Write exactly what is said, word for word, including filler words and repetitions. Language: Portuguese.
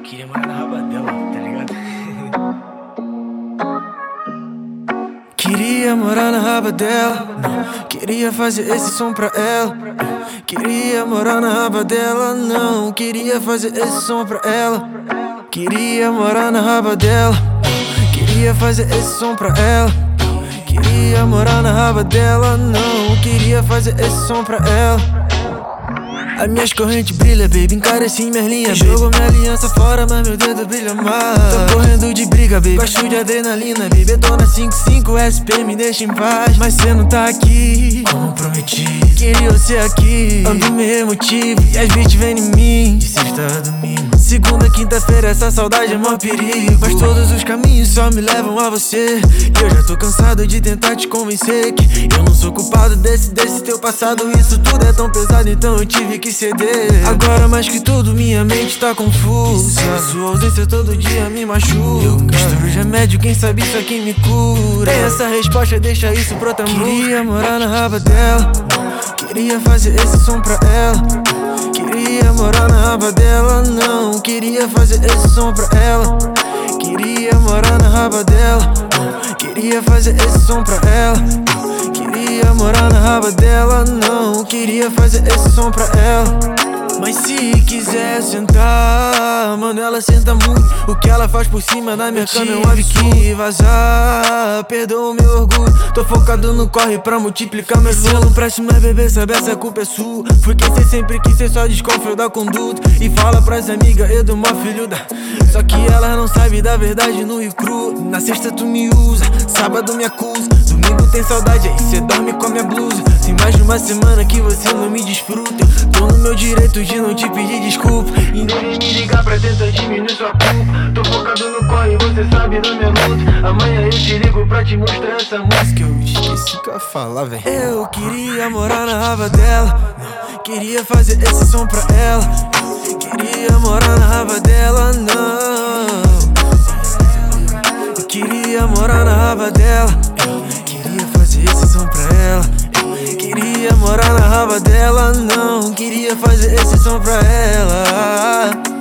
Queria morar na raba dela, tá ligado? Queria morar na raba dela, não. Queria fazer esse som pra ela. Queria morar na raba dela, não. Queria fazer esse som pra ela. Queria morar na raba dela. Queria fazer esse som pra ela. Queria morar na raba dela, não. Queria fazer esse som pra ela. As minhas correntes brilham, baby, encareci minhas linhas, jogou minha aliança fora, mas meu dedo brilha mais. Tô correndo de briga, baby, gosto de adrenalina, baby. Tô na cinco cinco S P, me deixa em paz. Mas cê não tá aqui, como prometi. Queria você aqui, ando meio emotivo e as beats vêm em mim, de sexta a domingo. Segunda, quinta-feira, essa saudade é mó perigo. Mas todos os caminhos só me levam a você. E eu já tô cansado de tentar te convencer que eu não sou culpado desse, desse teu passado. Isso tudo é tão pesado, então eu tive que ceder. Agora mais que tudo minha mente tá confusa. Sua ausência todo dia me machuca. Eu misturo remédio, quem sabe isso aqui me cura. Tem essa resposta, deixa isso pro outra música. Queria morar na raba dela, queria fazer esse som pra ela. Queria morar na raba dela, não. Queria fazer esse som pra ela. Queria morar na raba dela. Queria fazer esse som pra ela. Queria morar na raba dela, não. Queria fazer esse som pra ela. Mas se quiser sentar, mano, ela senta muito. O que ela faz por cima da minha cama é um absurdo. Vazar, perdoa o meu orgulho. Tô focado no corre pra multiplicar meus lucros. Não preste mais, bebê, sabe essa culpa é sua. Fui quem cê sempre quis, cê só desconfiou da conduta. E fala pras amigas, eu dou mó filho da. Só que elas não sabem da verdade no e cru. Na sexta tu me usa, sábado me acusa. Domingo tem saudade, aí cê dorme com a minha blusa. Tem mais de uma semana que você não me desfruta. Tô no meu direito de não te pedir desculpa. E nem vem me ligar pra tentar diminuir sua culpa. Tô focado no corre, você sabe da minha luta. Amanhã eu te ligo pra te mostrar essa música. Eu esqueci o que eu ia falar, velho. Eu queria morar na raba dela, queria fazer esse som pra ela. Queria morar na raba dela, não. Eu queria morar na raba dela. Queria fazer esse som pra ela. Queria morar na raba dela, não. Queria fazer esse som pra ela.